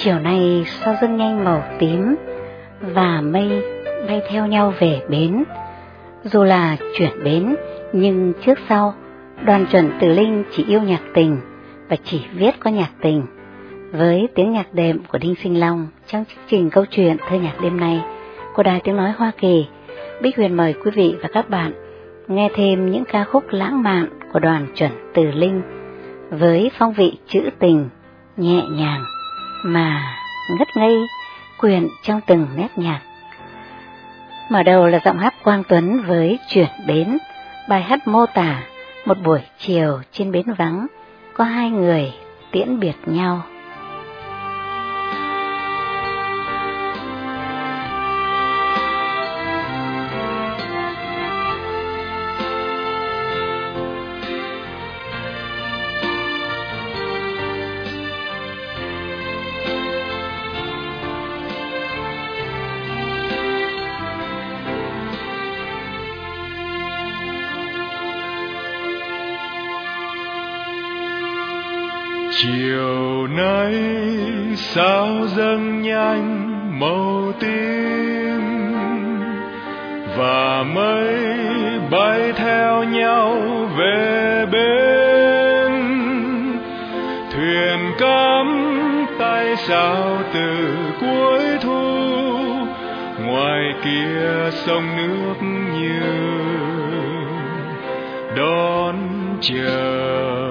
Chiều nay sao dâng nhanh màu tím và mây bay theo nhau về bến. Dù là chuyển bến nhưng trước sau Đoàn Chuẩn Từ Linh chỉ yêu nhạc tình và chỉ viết có nhạc tình. Với tiếng nhạc đệm của Đinh Sinh Long trong chương trình câu chuyện thơ nhạc đêm nay của Đài Tiếng Nói Hoa Kỳ, Bích Huyền mời quý vị và các bạn nghe thêm những ca khúc lãng mạn của Đoàn Chuẩn Từ Linh với phong vị trữ tình nhẹ nhàng mà ngất ngây quyện trong từng nét nhạc. Mở đầu là giọng hát Quang Tuấn với Chuyển Bến, bài hát mô tả một buổi chiều trên bến vắng, có hai người tiễn biệt nhau. Chiều nay sao dâng nhanh màu tím và mây bay theo nhau về bến, thuyền cắm tay sao từ cuối thu, ngoài kia sông nước như đón chờ.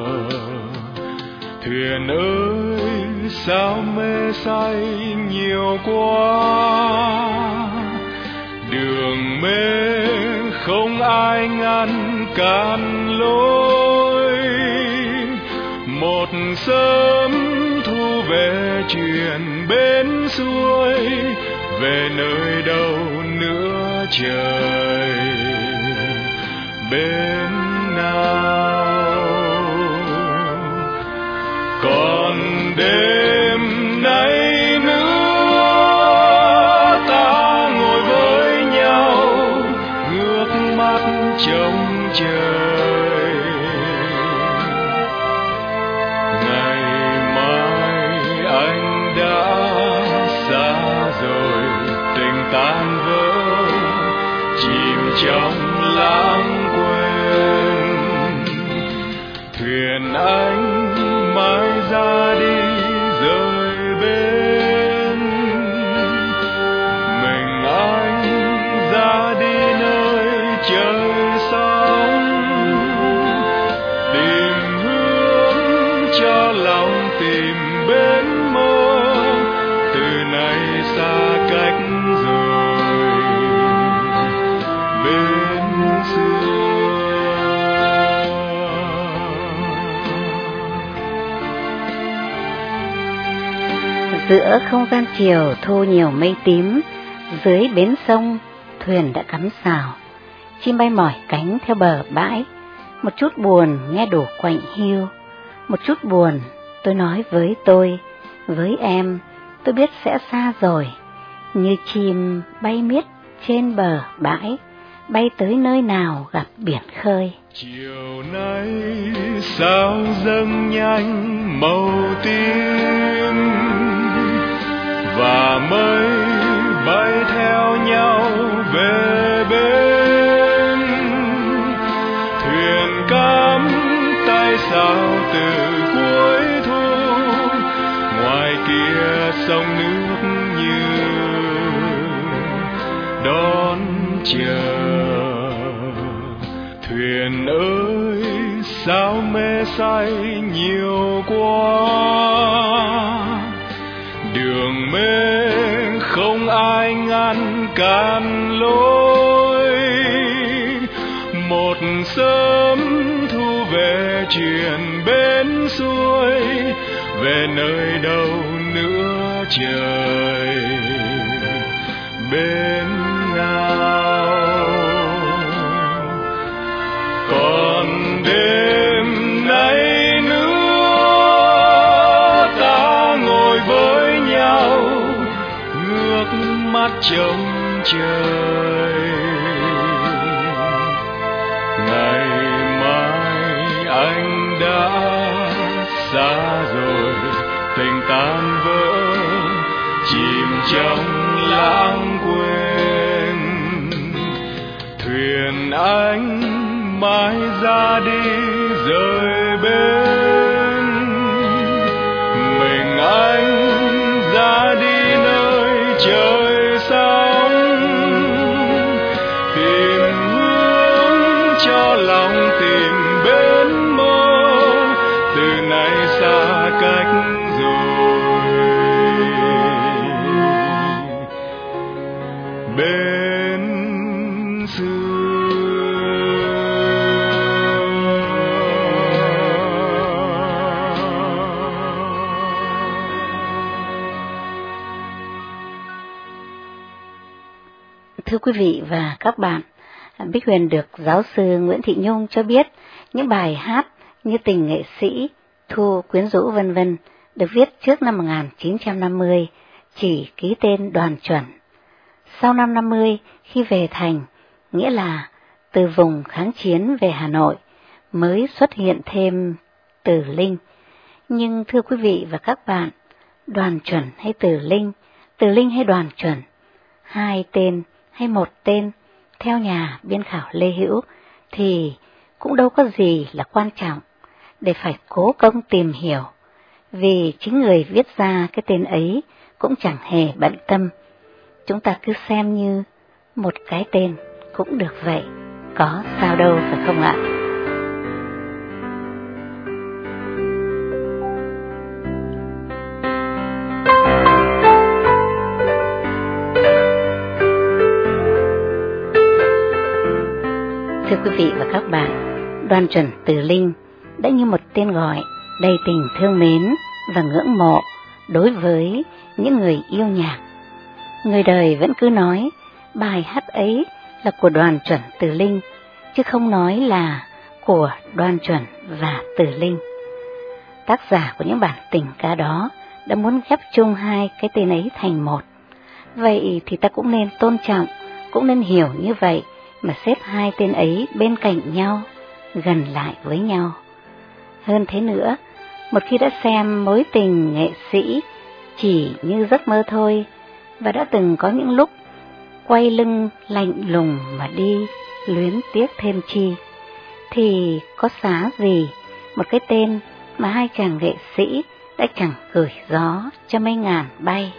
Thuyền ơi sao mê say nhiều quá, đường mê không ai ngăn cản lối. Một sớm thu về chuyện bên xuôi, về nơi đâu nữa trời bên nào. Còn đêm nay nữa ta ngồi với nhau, ngước mắt trông trời. Ngày mai anh đã xa rồi, tình tan vỡ chìm trong lãng quên. Thuyền anh mãi ra đi rời bến, mình anh ra đi nơi trời sóng, tìm hướng cho lòng tìm bến mơ. Từ nay xa cách rồi bên xưa. Giữa không gian chiều thu nhiều mây tím, dưới bến sông thuyền đã cắm sào, chim bay mỏi cánh theo bờ bãi. Một chút buồn nghe đủ quạnh hiu, một chút buồn tôi nói với em, tôi biết sẽ xa rồi. Như chim bay miết trên bờ bãi, bay tới nơi nào gặp biển khơi. Chiều nay sao dâng nhanh màu tím và mây bay theo nhau về bên, thuyền cắm tay sao từ cuối thu, ngoài kia sông nước như đón chờ. Thuyền ơi sao mê say nhiều quá, đường mê không ai ngăn cản lối. Một sớm thu về chuyện bên xuôi, về nơi đâu nữa trời bên nào. Còn đêm nay nữa ta ngồi với nhau, ngước mắt trông trời. Ngày mai anh đã xa rồi, tình tan vỡ trong lãng quên. Thuyền anh mãi ra đi rời bến, mình anh ra đi nơi trời sóng, tìm hướng cho lòng tìm bến mơ, từ nay xa cách rồi bên xưa. Thưa quý vị và các bạn, Bích Huyền được giáo sư Nguyễn Thị Nhung cho biết những bài hát như Tình nghệ sĩ, Thu quyến rũ vân vân được viết trước năm 1950, chỉ ký tên Đoàn Chuẩn. Sau năm 50 khi về thành, nghĩa là từ vùng kháng chiến về Hà Nội, mới xuất hiện thêm Từ Linh. Nhưng thưa quý vị và các bạn, Đoàn Chuẩn hay Từ Linh hay Đoàn Chuẩn, hai tên hay một tên, theo nhà biên khảo Lê Hữu, thì cũng đâu có gì là quan trọng để phải cố công tìm hiểu, vì chính người viết ra cái tên ấy cũng chẳng hề bận tâm. Chúng ta cứ xem như một cái tên cũng được vậy, có sao đâu phải không ạ? Thưa quý vị và các bạn, Đoàn Chuẩn Từ Linh đã như một tên gọi đầy tình thương mến và ngưỡng mộ đối với những người yêu nhạc. Người đời vẫn cứ nói bài hát ấy là của Đoàn Chuẩn Từ Linh, chứ không nói là của Đoàn Chuẩn và Từ Linh. Tác giả của những bản tình ca đó đã muốn ghép chung hai cái tên ấy thành một. Vậy thì ta cũng nên tôn trọng, cũng nên hiểu như vậy mà xếp hai tên ấy bên cạnh nhau, gần lại với nhau. Hơn thế nữa, một khi đã xem mối tình nghệ sĩ chỉ như giấc mơ thôi, và đã từng có những lúc quay lưng lạnh lùng mà đi, luyến tiếc thêm chi, thì có xá gì một cái tên mà hai chàng nghệ sĩ đã chẳng gửi gió cho mây ngàn bay.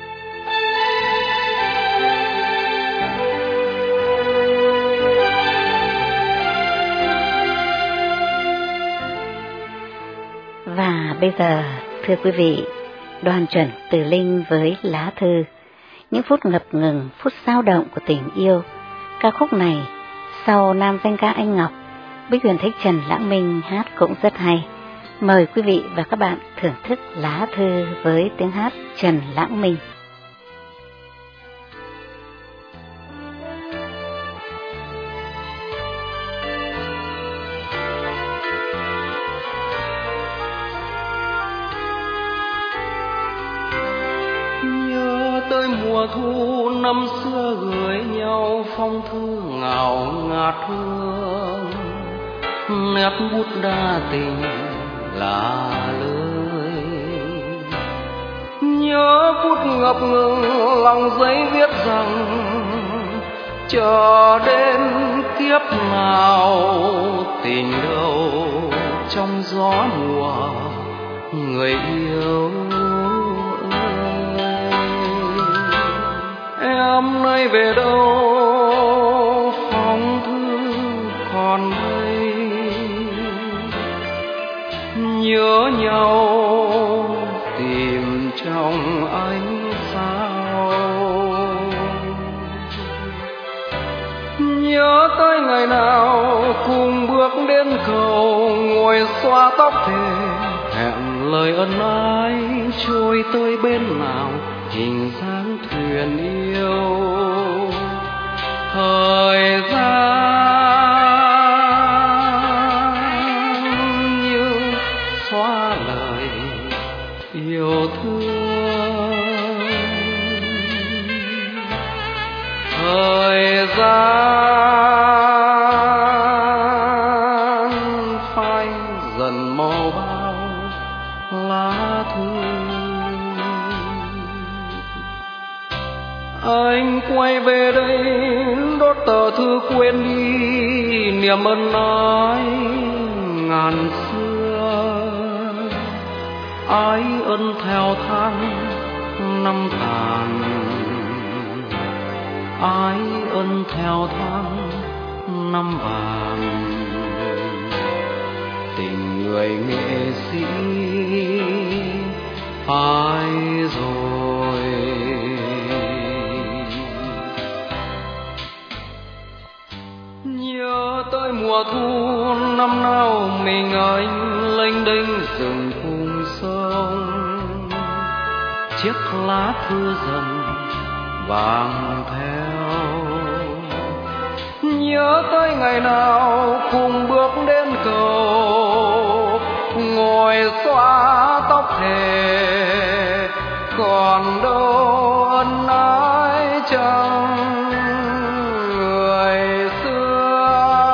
Và bây giờ, thưa quý vị, Đoàn Chuẩn Từ Linh với Lá Thư, những phút ngập ngừng, phút sao động của tình yêu. Ca khúc này, sau nam danh ca Anh Ngọc, Bích Huyền thấy Trần Lãng Minh hát cũng rất hay. Mời quý vị và các bạn thưởng thức Lá Thư với tiếng hát Trần Lãng Minh. Mùa thu năm xưa gửi nhau phong thư ngào ngạt hương, nét bút đa tình là lời. Nhớ phút ngập ngừng lòng giấy viết rằng chờ đến kiếp nào tình đâu trong gió mùa người yêu. Em nay về đâu phong thư còn đây, nhớ nhau tìm trong ánh sao. Nhớ tới ngày nào cùng bước đến cầu, ngồi xoa tóc thề hẹn lời ân ái, trôi tới bên nào hình dáng thuyền yêu. Thời gian như xóa lời yêu thương, thời gian phai dần màu bao lá thư. Anh quay về đây đốt tờ thư quên đi niềm ân ái ngàn xưa. Ái ân theo tháng năm tàn, ái ân theo tháng năm vàng. Tình người nghệ sĩ phai rồi. Nhớ tới mùa thu năm nào mình anh lênh đênh rừng cùng sông, chiếc lá thư dần vàng theo. Nhớ tới ngày nào cùng bước đến cầu, ngồi xóa tóc thề, còn đâu ân ái trong người xưa.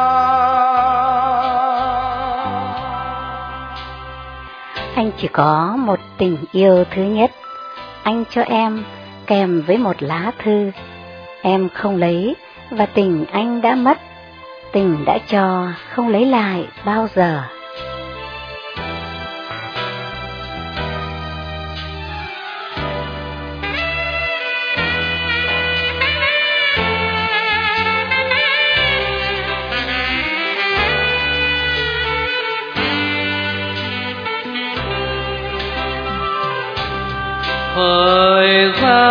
Anh chỉ có một tình yêu thứ nhất, anh cho em kèm với một lá thư. Em không lấy và tình anh đã mất, tình đã cho không lấy lại bao giờ. Thời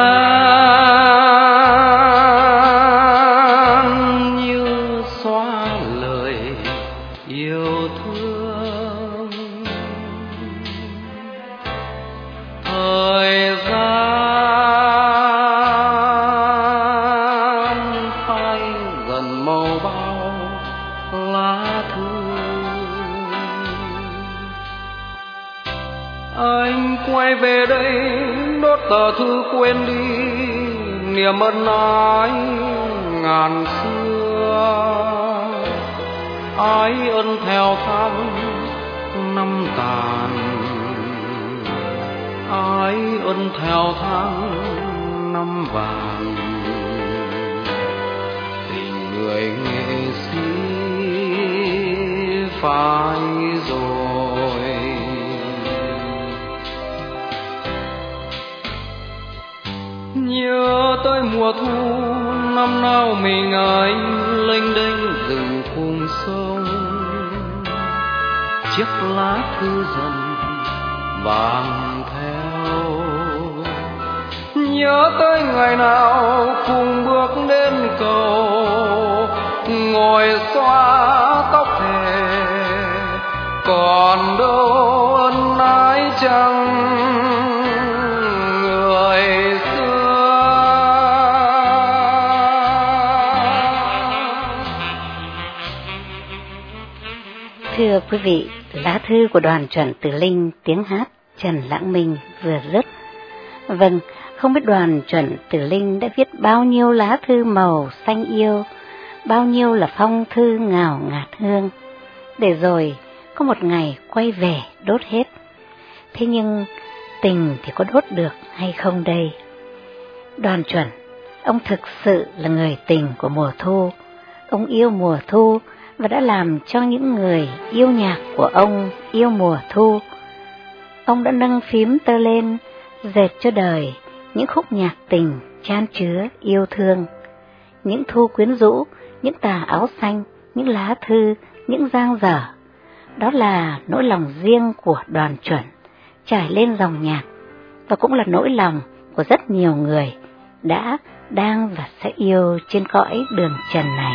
gian như xóa lời yêu thương, thời gian phai dần màu bao lá thư. Anh quay về đây đốt tờ thư quên đi niềm ân ái ngàn xưa. Ái ân theo tháng năm tàn, ái ân theo tháng năm vàng. Tình người nghệ sĩ phai rồi. Nhớ tới mùa thu năm nào mình anh lênh đênh rừng cùng sông, chiếc lá thư dần vàng theo. Nhớ tới ngày nào cùng bước đến cầu, ngồi xóa tóc thề, còn đâu ân ái chẳng người xưa. Thưa quý vị, lá thư của Đoàn Chuẩn Từ Linh, tiếng hát Trần Lãng Minh vừa dứt. Vâng, không biết Đoàn Chuẩn Từ Linh đã viết bao nhiêu lá thư màu xanh yêu, bao nhiêu là phong thư ngào ngạt hương, để rồi có một ngày quay về đốt hết. Thế nhưng tình thì có đốt được hay không đây? Đoàn Chuẩn, ông thực sự là người tình của mùa thu. Ông yêu mùa thu và đã làm cho những người yêu nhạc của ông yêu mùa thu. Ông đã nâng phím tơ lên, dệt cho đời những khúc nhạc tình chan chứa yêu thương. Những thu quyến rũ, những tà áo xanh, những lá thư, những dang dở. Đó là nỗi lòng riêng của Đoàn Chuẩn, trải lên dòng nhạc, và cũng là nỗi lòng của rất nhiều người đã, đang và sẽ yêu trên cõi đường trần này.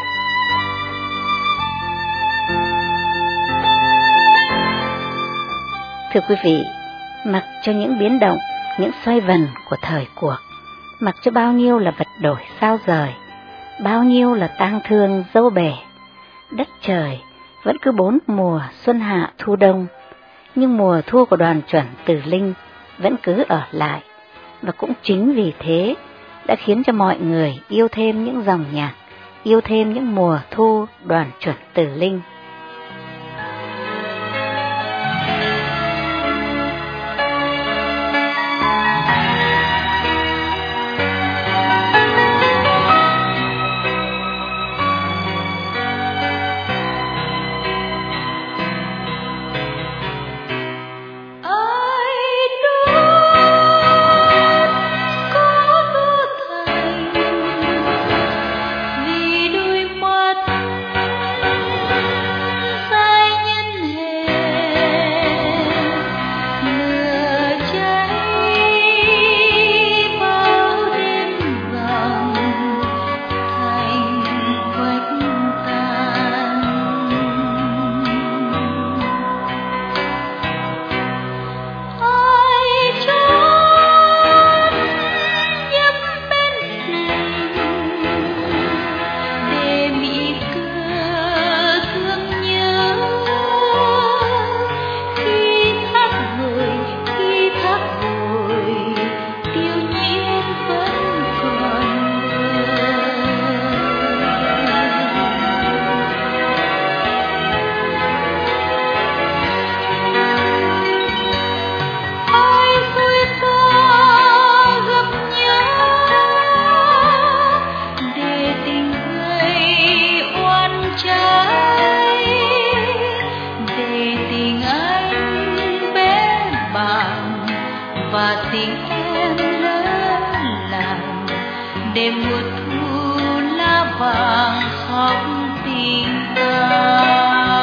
Thưa quý vị, mặc cho những biến động, những xoay vần của thời cuộc, mặc cho bao nhiêu là vật đổi sao rời, bao nhiêu là tang thương dâu bể, đất trời vẫn cứ bốn mùa xuân hạ thu đông, nhưng mùa thu của Đoàn Chuẩn Từ Linh vẫn cứ ở lại, và cũng chính vì thế đã khiến cho mọi người yêu thêm những dòng nhạc, yêu thêm những mùa thu Đoàn Chuẩn Từ Linh. và tiếng em lớn làng đêm mùa thu lá vàng khóc tình ta.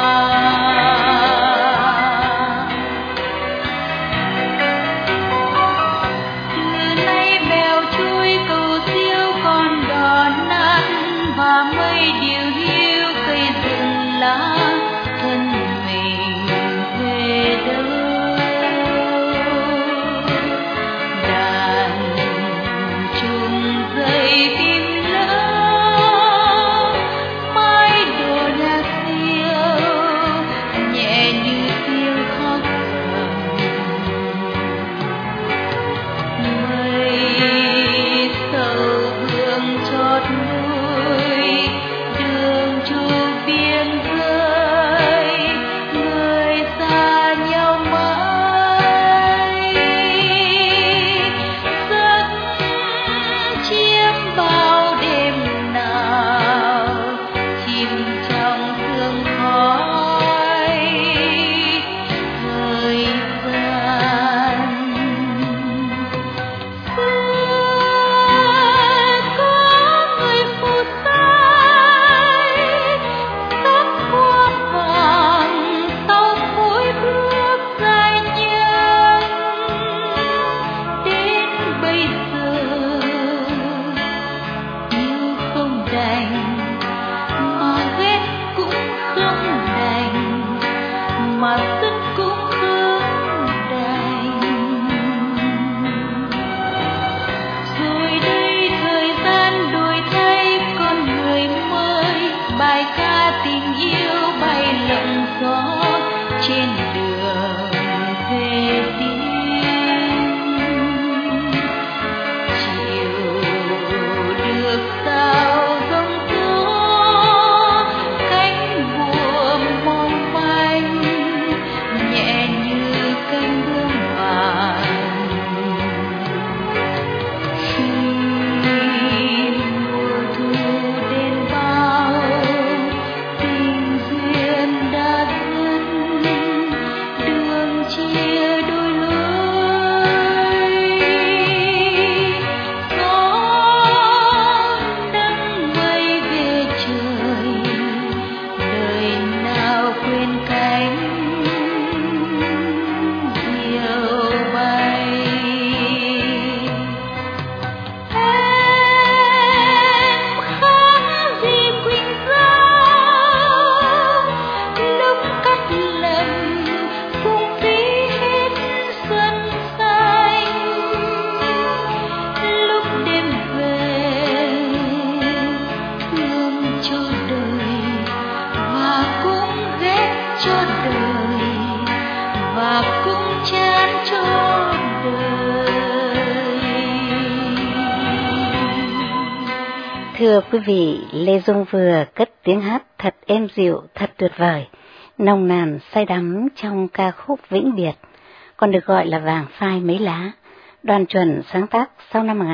Thưa quý vị, Lê Dung vừa cất tiếng hát thật êm dịu, thật tuyệt vời, nồng nàn say đắm trong ca khúc Vĩnh Biệt, còn được gọi là Vàng Phai Mấy Lá, Đoàn Chuẩn sáng tác sau năm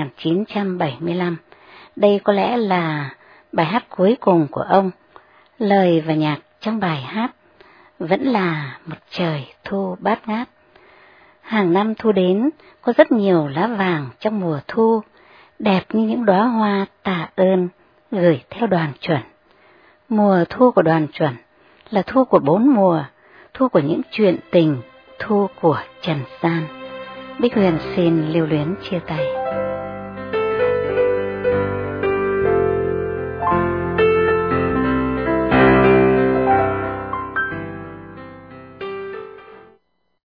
1975. Đây có lẽ là bài hát cuối cùng của ông. Lời và nhạc trong bài hát vẫn là một trời thu bát ngát. Hàng năm thu đến, có rất nhiều lá vàng trong mùa thu, đẹp như những đóa hoa tạ ơn gửi theo Đoàn Chuẩn. Mùa thu của Đoàn Chuẩn là thu của 4 mùa, thu của những chuyện tình, thu của trần gian. Bích Huyền xin lưu luyến chia tay.